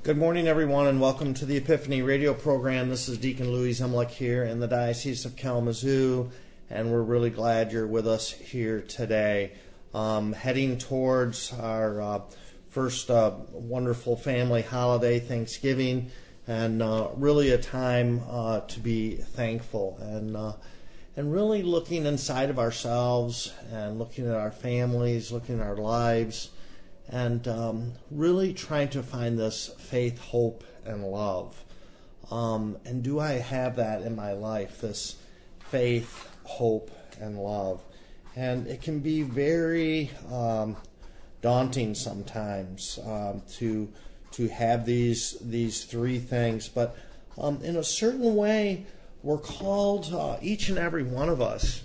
Good morning, everyone, and welcome to the Epiphany radio program. This is Deacon Louis Zemlich here in the Diocese of Kalamazoo, and we're really glad you're with us here today. Heading towards our first wonderful family holiday, Thanksgiving, and really a time to be thankful and really looking inside of ourselves and looking at our families, looking at our lives, and really trying to find this faith, hope, and love. And do I have that in my life, this faith, hope, and love? And it can be very daunting sometimes to have these three things. But in a certain way, we're called, each and every one of us,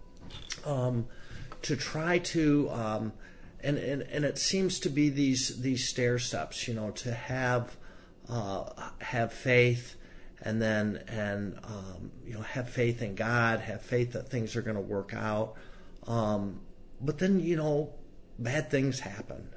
to try to... And it seems to be these stair steps, to have faith, and then have faith in God, have faith that things are going to work out. But then bad things happen,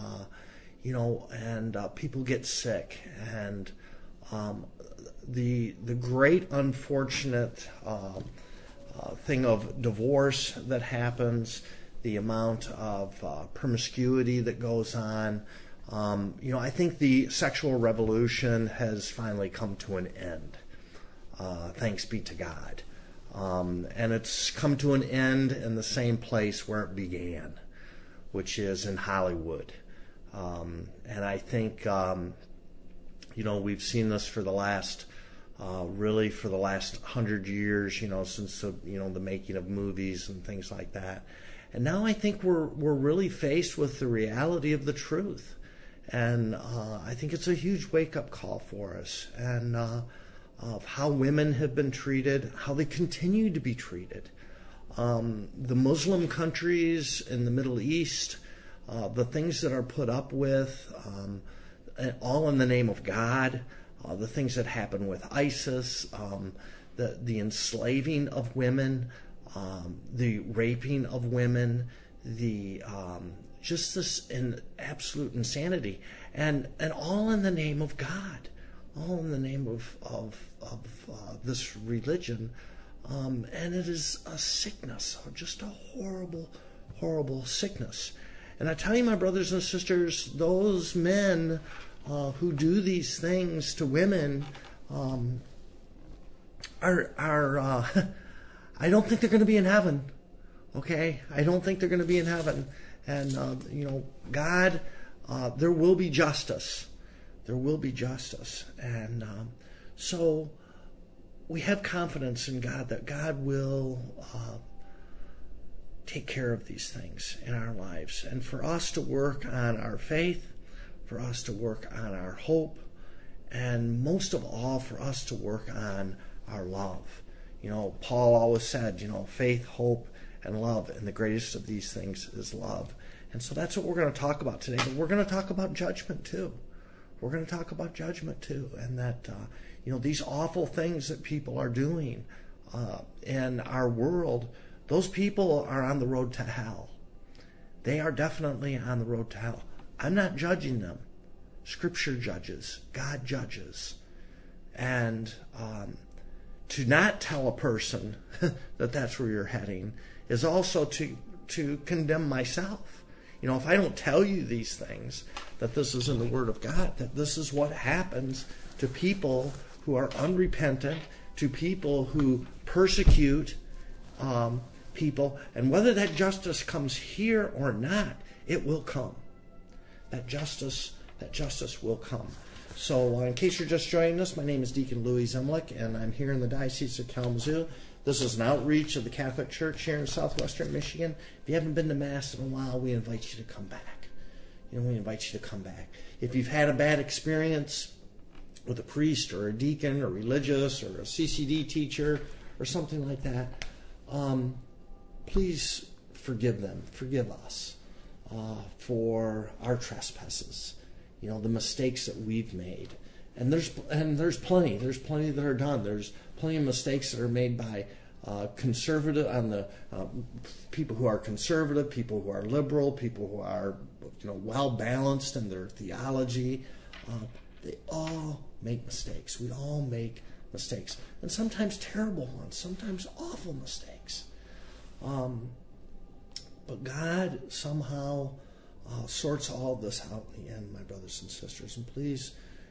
and people get sick, and the great unfortunate thing of divorce that happens. The amount of promiscuity that goes on. I think the sexual revolution has finally come to an end. Thanks be to God. And it's come to an end in the same place where it began, which is in Hollywood. And I think, we've seen this for the last, really for the last 100 years, since the making of movies and things like that. And now I think we're really faced with the reality of the truth. And I think it's a huge wake-up call for us. And of how women have been treated, how they continue to be treated. The Muslim countries in the Middle East, the things that are put up with, all in the name of God, the things that happen with ISIS, the enslaving of women, the raping of women, the just this absolute insanity, and all in the name of God, all in the name of this religion, and it is a sickness, just a horrible, horrible sickness. And I tell you, my brothers and sisters, those men who do these things to women are I don't think they're going to be in heaven, okay? I don't think they're going to be in heaven. And, God, there will be justice. There will be justice. And so we have confidence in God that God will take care of these things in our lives. And for us to work on our faith, for us to work on our hope, and most of all, for us to work on our love. Paul always said, faith, hope, and love, and the greatest of these things is love. And so that's what we're going to talk about today. But we're going to talk about judgment too. We're going to talk about judgment too, and that these awful things that people are doing in our world, those people are on the road to hell. They are definitely on the road to hell. I'm not judging them. Scripture judges. God judges. And to not tell a person that that's where you're heading is also to condemn myself. If I don't tell you these things, that this is in the Word of God, that this is what happens to people who are unrepentant, to people who persecute people, and whether that justice comes here or not, it will come. That justice will come. So in case you're just joining us, my name is Deacon Louis Zemlich, and I'm here in the Diocese of Kalamazoo. This is an outreach of the Catholic Church here in southwestern Michigan. If you haven't been to Mass in a while, we invite you to come back. We invite you to come back. If you've had a bad experience with a priest or a deacon or religious or a CCD teacher or something like that, please forgive them, forgive us for our trespasses. The mistakes that we've made, and there's plenty that are done. There's plenty of mistakes that are made by conservative on the people who are conservative, people who are liberal, people who are well balanced in their theology. They all make mistakes. We all make mistakes. And sometimes terrible ones, sometimes awful mistakes. But God somehow sorts all this out in the end, my brothers and sisters. And please,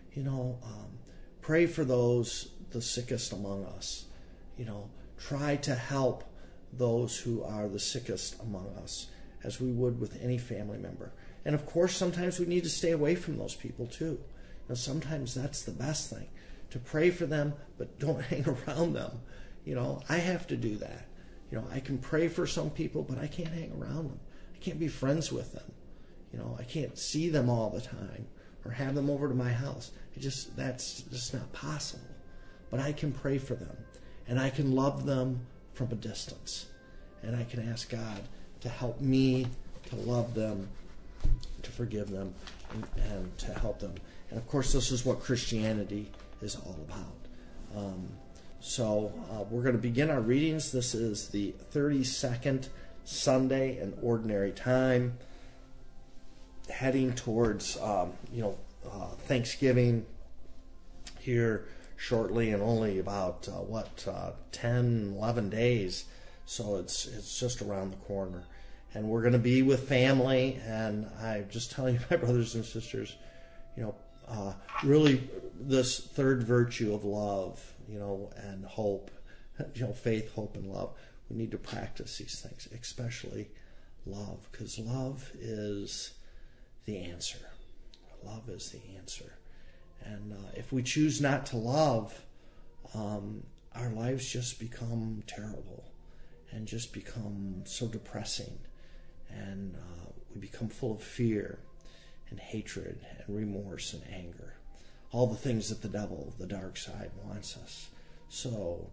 pray for those, the sickest among us. Try to help those who are the sickest among us, as we would with any family member. And of course, sometimes we need to stay away from those people too. Sometimes that's the best thing, to pray for them, but don't hang around them. I have to do that. I can pray for some people, but I can't hang around them. I can't be friends with them. I can't see them all the time or have them over to my house. That's just not possible. But I can pray for them, and I can love them from a distance. And I can ask God to help me to love them, to forgive them, and to help them. And of course, this is what Christianity is all about. So we're going to begin our readings. This is the 32nd Sunday in Ordinary Time, heading towards Thanksgiving here shortly, in only about 10, 11 days. So it's just around the corner, and we're going to be with family. And I just tell you, my brothers and sisters, really this third virtue of love, and hope, faith, hope, and love. We need to practice these things, especially love, because love is the answer. Love is the answer. And if we choose not to love, our lives just become terrible and just become so depressing. And we become full of fear and hatred and remorse and anger. All the things that the devil, the dark side, wants us. So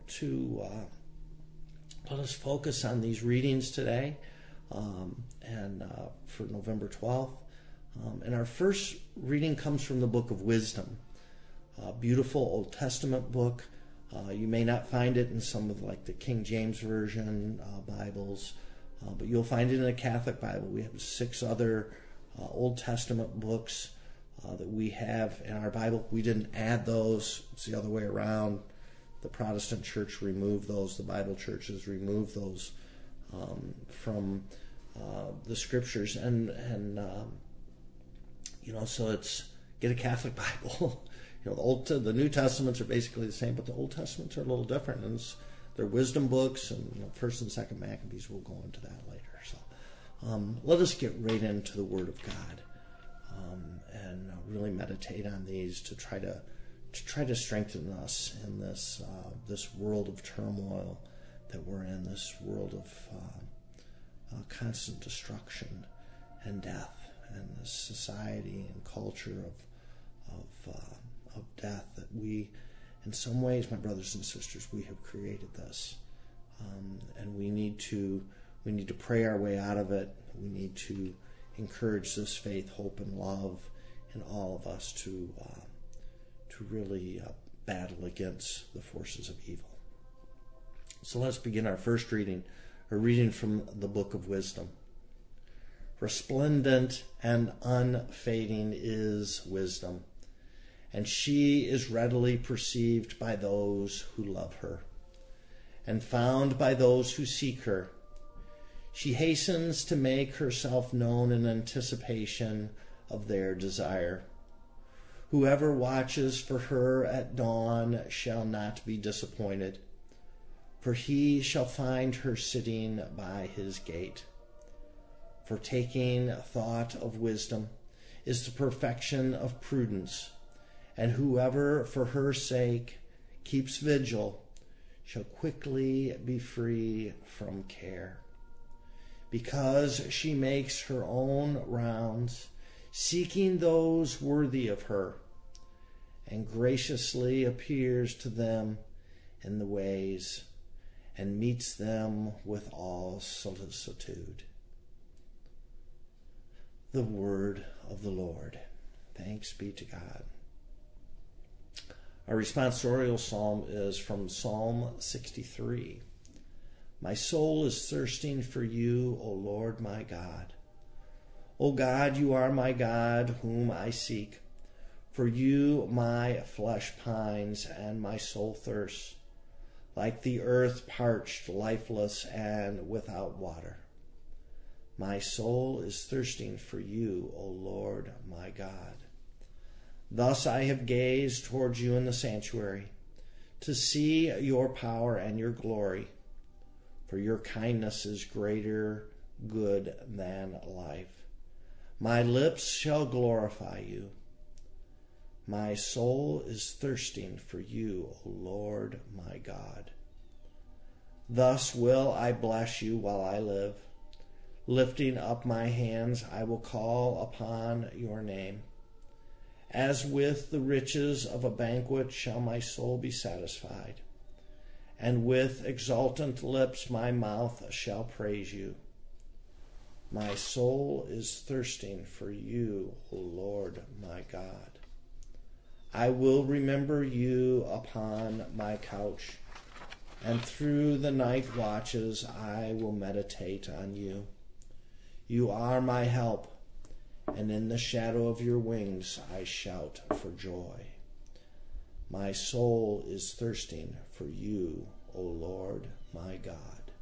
let us focus on these readings today, and for November 12th. And our first reading comes from the book of Wisdom, a beautiful Old Testament book. You may not find it in some of the King James Version Bibles, but you'll find it in a Catholic Bible. We have 6 other Old Testament books that we have in our Bible. We didn't add those. It's the other way around. The Protestant church removed those. The Bible churches removed those from the scriptures. And so it's get a Catholic Bible. The New Testaments are basically the same, but the Old Testaments are a little different. And they're wisdom books, and 1st and 2nd Maccabees. We'll go into that later. So let us get right into the Word of God. And really meditate on these to try to strengthen us in this world of turmoil that we're in, this world of constant destruction and death, and this society and culture of death that we, in some ways, my brothers and sisters, we have created this, and we need to pray our way out of it. We need to encourage this faith, hope, and love in all of us to really battle against the forces of evil. So let's begin our first reading, a reading from the book of Wisdom. Resplendent and unfading is wisdom, and she is readily perceived by those who love her, and found by those who seek her. She hastens to make herself known in anticipation of their desire. Whoever watches for her at dawn shall not be disappointed, for he shall find her sitting by his gate. For taking thought of wisdom is the perfection of prudence, and whoever for her sake keeps vigil shall quickly be free from care. Because she makes her own rounds, seeking those worthy of her, and graciously appears to them in the ways, and meets them with all solicitude. The word of the Lord. Thanks be to God. Our responsorial psalm is from Psalm 63. My soul is thirsting for you, O Lord my God. O God, you are my God, whom I seek. For you my flesh pines and my soul thirsts, like the earth parched, lifeless, and without water. My soul is thirsting for you, O Lord my God. Thus I have gazed towards you in the sanctuary, to see your power and your glory. For your kindness is greater good than life. My lips shall glorify you. My soul is thirsting for you, O Lord my God. Thus will I bless you while I live. Lifting up my hands, I will call upon your name. As with the riches of a banquet shall my soul be satisfied, and with exultant lips my mouth shall praise you. My soul is thirsting for you, O Lord my God. I will remember you upon my couch, and through the night watches I will meditate on you. You are my help, and in the shadow of your wings I shout for joy. My soul is thirsting for you, O Lord my God.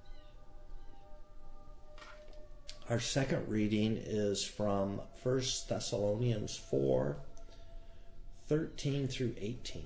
Our second reading is from 1 Thessalonians 4, 13 through 18.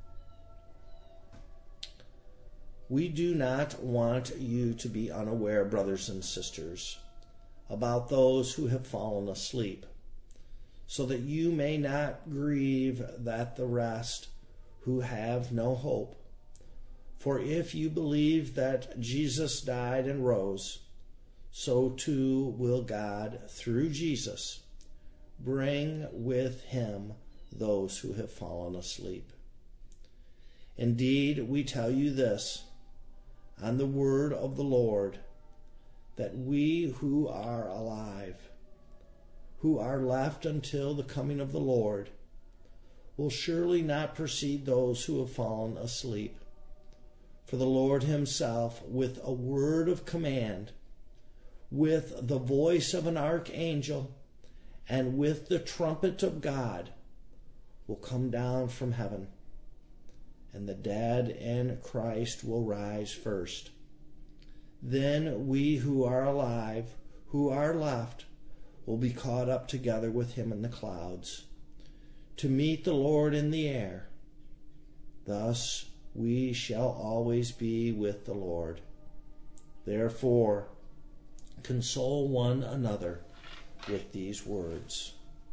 We do not want you to be unaware, brothers and sisters, about those who have fallen asleep, so that you may not grieve that the rest who have no hope. For if you believe that Jesus died and rose, so too will God, through Jesus, bring with him those who have fallen asleep. Indeed, we tell you this, on the word of the Lord, that we who are alive, who are left until the coming of the Lord, will surely not precede those who have fallen asleep. For the Lord himself, with a word of command, with the voice of an archangel, and with the trumpet of God, will come down from heaven, and the dead in Christ will rise first. Then we who are alive, who are left, will be caught up together with him in the clouds, to meet the Lord in the air. Thus we shall always be with the Lord. Therefore, console one another with these words.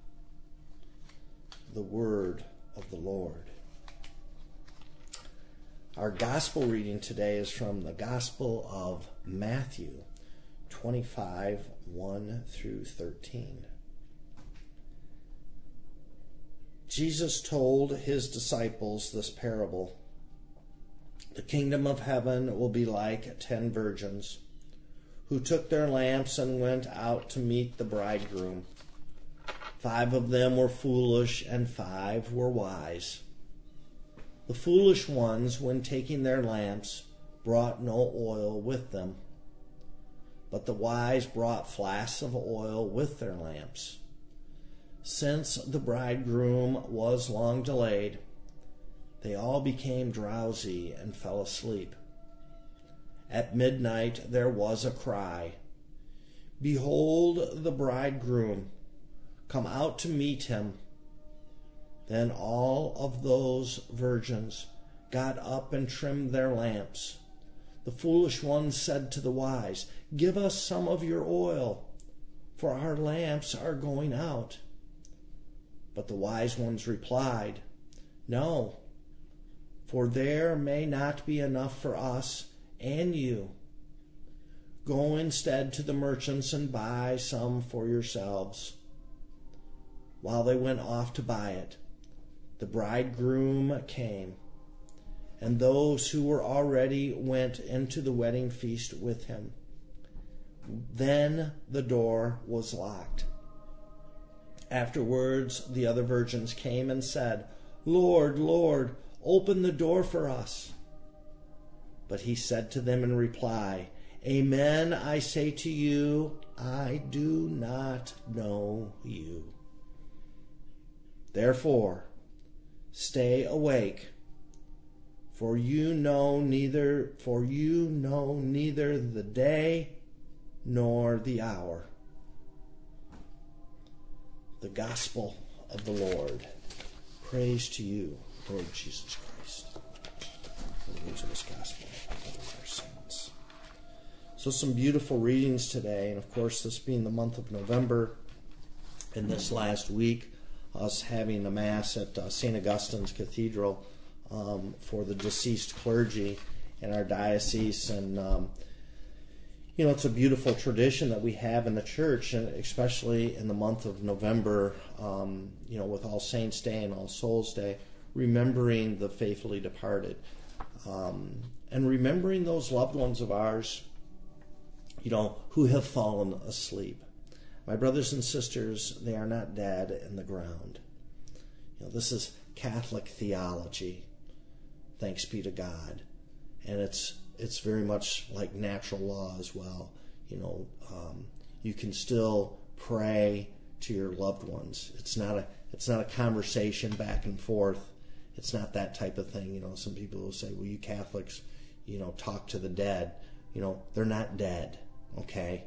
The word of the Lord. Our gospel reading today is from the Gospel of Matthew 25, 1 through 13. Jesus told his disciples this parable. The kingdom of heaven will be like 10 virgins who took their lamps and went out to meet the bridegroom. 5 of them were foolish and 5 were wise. The foolish ones, when taking their lamps, brought no oil with them, but the wise brought flasks of oil with their lamps. Since the bridegroom was long delayed, they all became drowsy and fell asleep. At midnight there was a cry, "Behold the bridegroom, come out to meet him." Then all of those virgins got up and trimmed their lamps. The foolish ones said to the wise, "Give us some of your oil, for our lamps are going out." But the wise ones replied, "No, for there may not be enough for us and you. Go instead to the merchants and buy some for yourselves." While they went off to buy it, the bridegroom came, and those who were already went into the wedding feast with him. Then the door was locked. Afterwards, the other virgins came and said, "Lord, Lord, open the door for us." But he said to them in reply, "Amen, I say to you, I do not know you. Therefore, Stay awake, for you know neither the day nor the hour. The gospel of the Lord. Praise to you, Lord Jesus Christ, for the words of this gospel of our sins. So some beautiful readings today, and of course this being the month of November, and this last week, us having a Mass at St. Augustine's Cathedral for the deceased clergy in our diocese. And, it's a beautiful tradition that we have in the church, and especially in the month of November, with All Saints' Day and All Souls' Day, remembering the faithfully departed. And remembering those loved ones of ours, who have fallen asleep. My brothers and sisters, they are not dead in the ground. This is Catholic theology, thanks be to God. And it's very much like natural law as well. You can still pray to your loved ones. It's not a conversation back and forth. It's not that type of thing. Some people will say, well, you Catholics, talk to the dead. They're not dead, okay?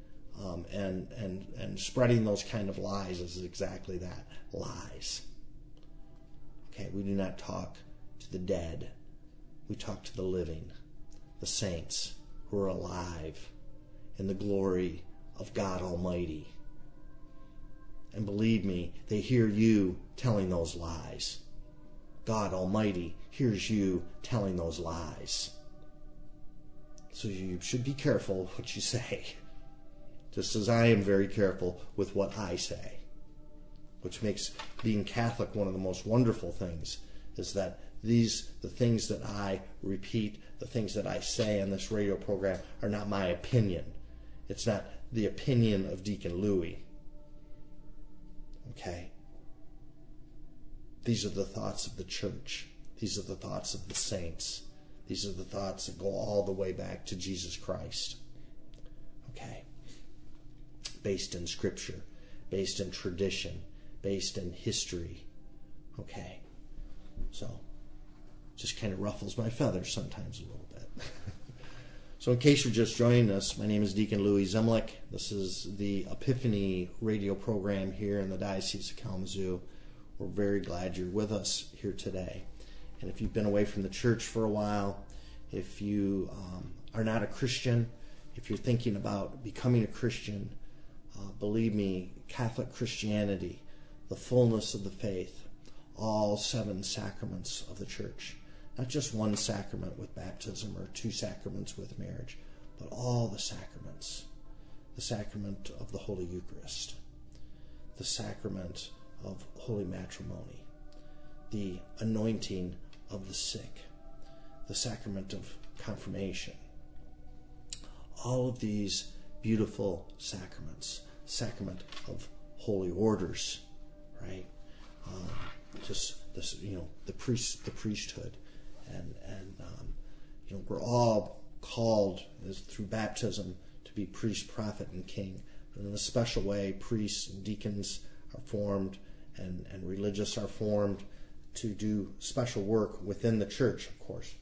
And spreading those kind of lies is exactly that, lies. Okay, we do not talk to the dead. We talk to the living, the saints who are alive in the glory of God Almighty. And believe me, they hear you telling those lies. God Almighty hears you telling those lies. So you should be careful what you say. Just as I am very careful with what I say. Which makes being Catholic one of the most wonderful things, is that the things that I repeat, the things that I say on this radio program are not my opinion. It's not the opinion of Deacon Louis. Okay? These are the thoughts of the church. These are the thoughts of the saints. These are the thoughts that go all the way back to Jesus Christ. Okay? Based in Scripture, based in tradition, based in history. Okay? So, just kind of ruffles my feathers sometimes a little bit. So in case you're just joining us, my name is Deacon Louis Zemlich. This is the Epiphany radio program here in the Diocese of Kalamazoo. We're very glad you're with us here today. And if you've been away from the church for a while, if you are not a Christian, if you're thinking about becoming a Christian, believe me, Catholic Christianity, the fullness of the faith, all 7 sacraments of the church, not just one sacrament with baptism or 2 sacraments with marriage, but all the sacraments. The sacrament of the Holy Eucharist, the sacrament of holy matrimony, the anointing of the sick, the sacrament of confirmation. All of these beautiful sacraments, sacrament of holy orders, right? Just this, the priesthood, and we're all called through baptism to be priest, prophet, and king. But in a special way, priests and deacons are formed, and religious are formed to do special work within the church, of course.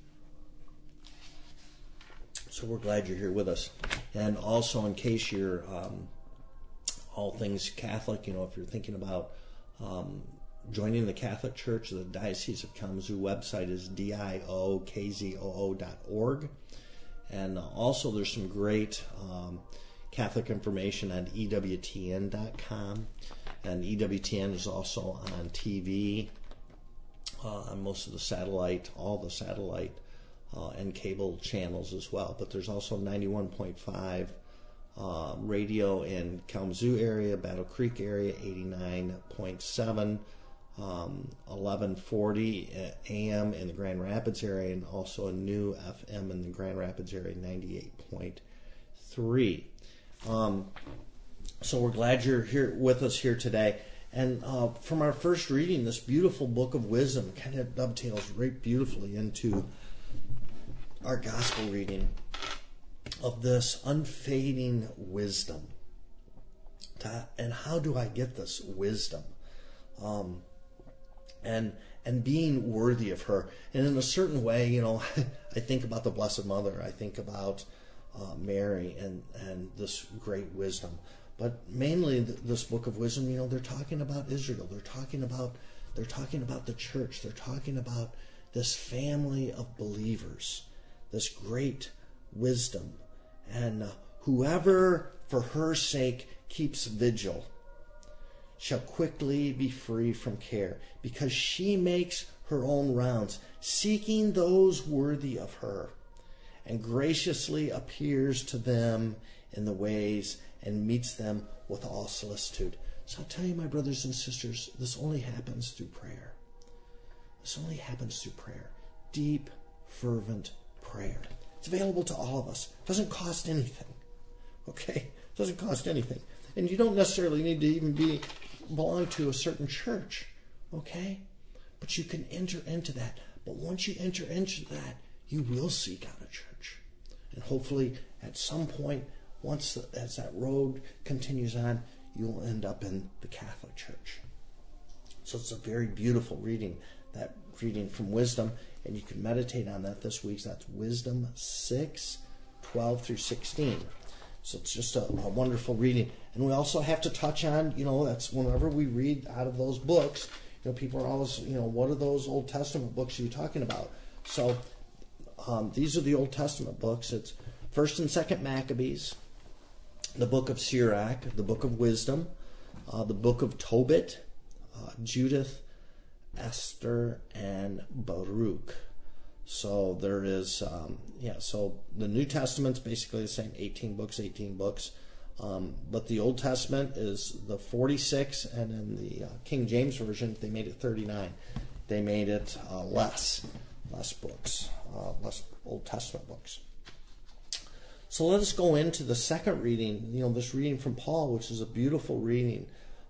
So we're glad you're here with us. And also, in case you're all things Catholic, if you're thinking about joining the Catholic Church, the Diocese of Kalamazoo website is diokzoo.org. And also there's some great Catholic information on EWTN.com. And EWTN is also on TV, on most of the satellite, all the satellite and cable channels as well. But there's also 91.5 radio in Kalamazoo area, Battle Creek area, 89.7, 1140 AM in the Grand Rapids area, and also a new FM in the Grand Rapids area, 98.3. So we're glad you're here with us here today. And from our first reading, this beautiful book of wisdom kind of dovetails right beautifully into our gospel reading of this unfading wisdom. And how do I get this wisdom? and being worthy of her. And in a certain way, I think about the Blessed Mother. I think about Mary and this great wisdom. But mainly this book of wisdom, they're talking about Israel. They're talking about the church. They're talking about this family of believers, this great wisdom. And whoever for her sake keeps vigil shall quickly be free from care, because she makes her own rounds, seeking those worthy of her, and graciously appears to them in the ways and meets them with all solicitude. So I'll tell you, my brothers and sisters, this only happens through prayer. This only happens through prayer. Deep, fervent prayer. It's available to all of us. It doesn't cost anything. Okay? It doesn't cost anything. And you don't necessarily need to even belong to a certain church. Okay? But you can enter into that. But once you enter into that, you will seek out a church. And hopefully, at some point, as that road continues on, you'll end up in the Catholic Church. So it's a very beautiful reading, that reading from Wisdom, and you can meditate on that this week. That's Wisdom 6, 12 through 16. So it's just a wonderful reading. And we also have to touch on, that's whenever we read out of those books, people are always, what are those Old Testament books are you talking about? So these are the Old Testament books. It's 1st and 2nd Maccabees, the book of Sirach, the book of Wisdom, the book of Tobit, Judith, Esther, and Baruch. So there is, so the New Testament's basically the same, 18 books. But the Old Testament is the 46, and in the King James Version, they made it 39. They made it less books, less Old Testament books. So let us go into the second reading, this reading from Paul, which is a beautiful reading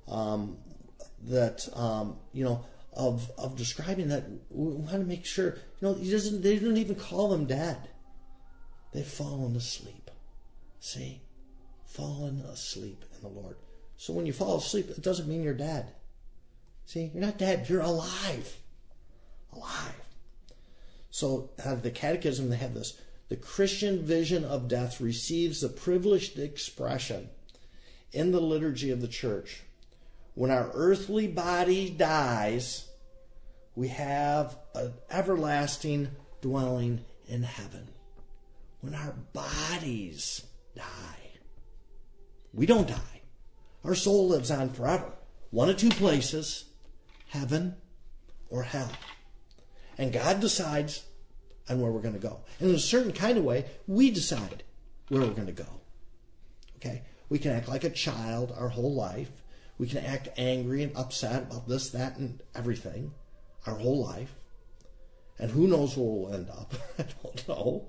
of describing that we want to make sure, they don't even call them dead. They've fallen asleep. See? Fallen asleep in the Lord. So when you fall asleep, it doesn't mean you're dead. See? You're not dead. You're alive. Alive. So out of the Catechism, they have this. The Christian vision of death receives the privileged expression in the liturgy of the Church. When our earthly body dies, we have an everlasting dwelling in heaven. When our bodies die, we don't die. Our soul lives on forever. One of two places, heaven or hell. And God decides on where we're going to go. And in a certain kind of way, we decide where we're going to go. Okay? We can act like a child our whole life. We can act angry and upset about this, that, and everything our whole life. And who knows where we'll end up. I don't know.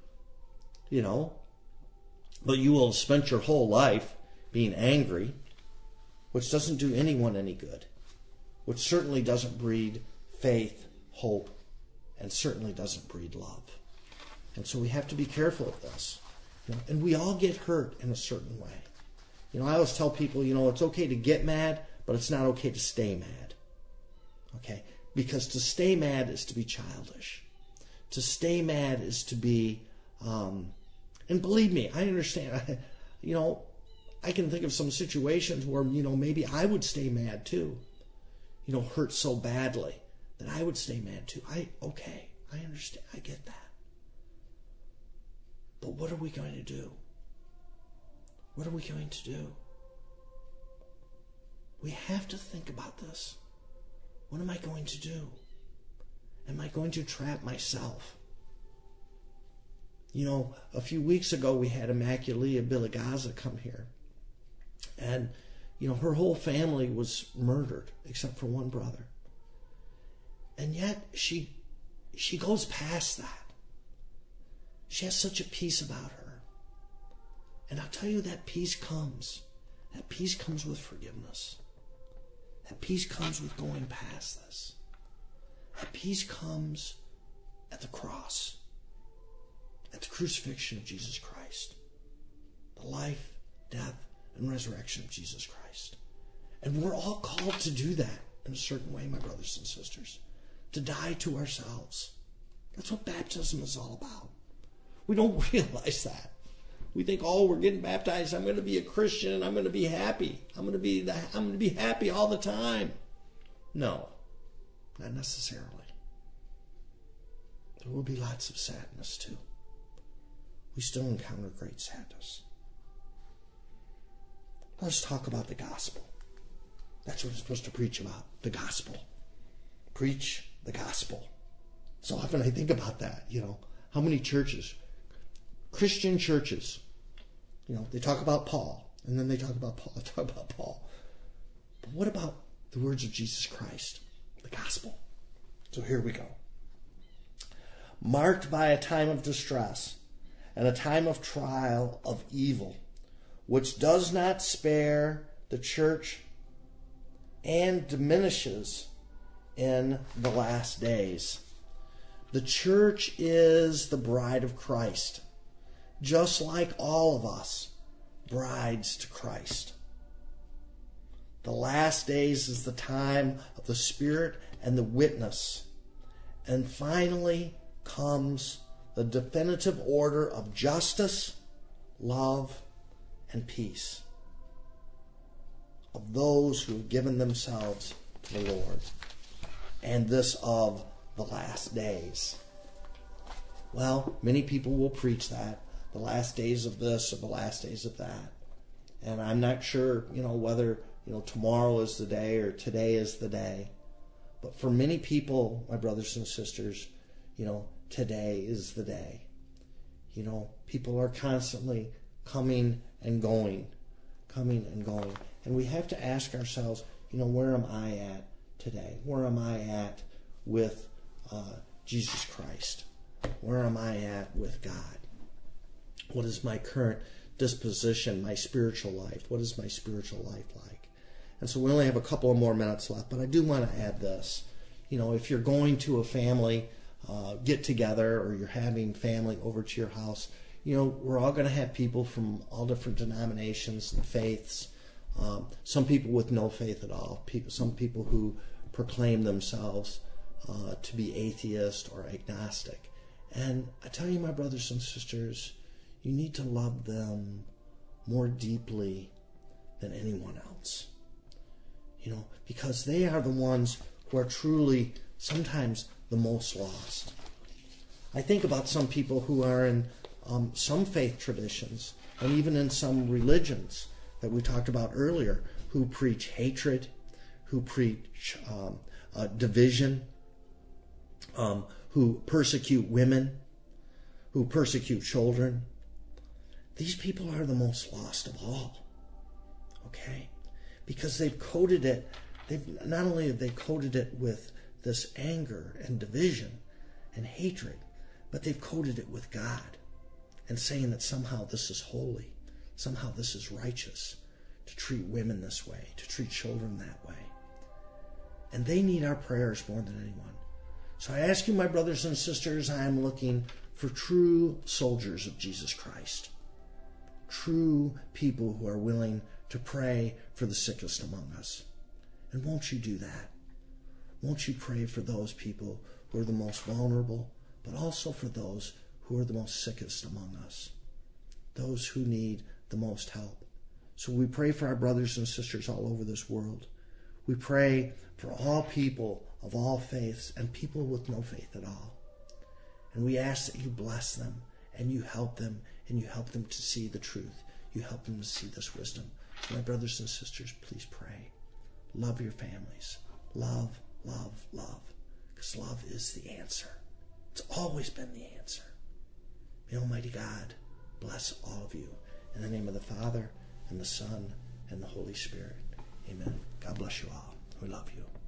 But you will have spent your whole life being angry, which doesn't do anyone any good. Which certainly doesn't breed faith, hope, and certainly doesn't breed love. And so we have to be careful of this. And we all get hurt in a certain way. I always tell people, it's okay to get mad, but it's not okay to stay mad. Okay? Because to stay mad is to be childish. To stay mad is to be, and believe me, I understand. I can think of some situations where, maybe I would stay mad too. Hurt so badly that I would stay mad too. I understand. I get that. But what are we going to do? What are we going to do? We have to think about this. What am I going to do? Am I going to trap myself? A few weeks ago we had Immaculea Biligaza come here. And, her whole family was murdered except for one brother. And yet she goes past that. She has such a peace about her. And I'll tell you, that peace comes. That peace comes with forgiveness. That peace comes with going past this. That peace comes at the cross. At the crucifixion of Jesus Christ. The life, death, and resurrection of Jesus Christ. And we're all called to do that. in a certain way, my brothers and sisters. To die to ourselves. That's what baptism is all about. We don't realize that. We think, oh, we're getting baptized. I'm going to be a Christian and I'm going to be happy. I'm going to be happy all the time. No, not necessarily. There will be lots of sadness too. We still encounter great sadness. Let's talk about the gospel. That's what we're supposed to preach about, the gospel. Preach the gospel. So often I think about that, how many churches, Christian churches, they talk about Paul, and then they talk about Paul. But what about the words of Jesus Christ, the gospel? So here we go. Marked by a time of distress and a time of trial of evil, which does not spare the church and diminishes in the last days. The church is the bride of Christ, just like all of us, brides to Christ. The last days is the time of the Spirit and the witness. And finally comes the definitive order of justice, love, and peace of those who have given themselves to the Lord. And this of the last days. Well, many people will preach that, the last days of this or the last days of that. And I'm not sure, whether, tomorrow is the day or today is the day. But for many people, my brothers and sisters, today is the day. People are constantly coming and going. And we have to ask ourselves, where am I at today? Where am I at with Jesus Christ? Where am I at with God? What is my current disposition, my spiritual life? What is my spiritual life like? And so we only have a couple of more minutes left, but I do want to add this. If you're going to a family get together or you're having family over to your house, we're all going to have people from all different denominations and faiths. Some people with no faith at all. Some people who proclaim themselves to be atheist or agnostic. And I tell you, my brothers and sisters, you need to love them more deeply than anyone else. Because they are the ones who are truly sometimes the most lost. I think about some people who are in some faith traditions and even in some religions that we talked about earlier, who preach hatred, who preach division, who persecute women, who persecute children. These people are the most lost of all. Okay? Because they've coated it, not only have they coated it with this anger and division and hatred, but they've coated it with God and saying that somehow this is holy, somehow this is righteous, to treat women this way, to treat children that way. And they need our prayers more than anyone. So I ask you, my brothers and sisters, I am looking for true soldiers of Jesus Christ, true people who are willing to pray for the sickest among us. And won't you do that? Won't you pray for those people who are the most vulnerable, but also for those who are the most sickest among us, those who need the most help? So we pray for our brothers and sisters all over this world. We pray for all people of all faiths and people with no faith at all. And we ask that you bless them and you help them and you help them to see the truth. You help them to see this wisdom. So my brothers and sisters, please pray. Love your families. Love, love, love. Because love is the answer. It's always been the answer. May Almighty God bless all of you. In the name of the Father, and the Son, and the Holy Spirit. Amen. God bless you all. We love you.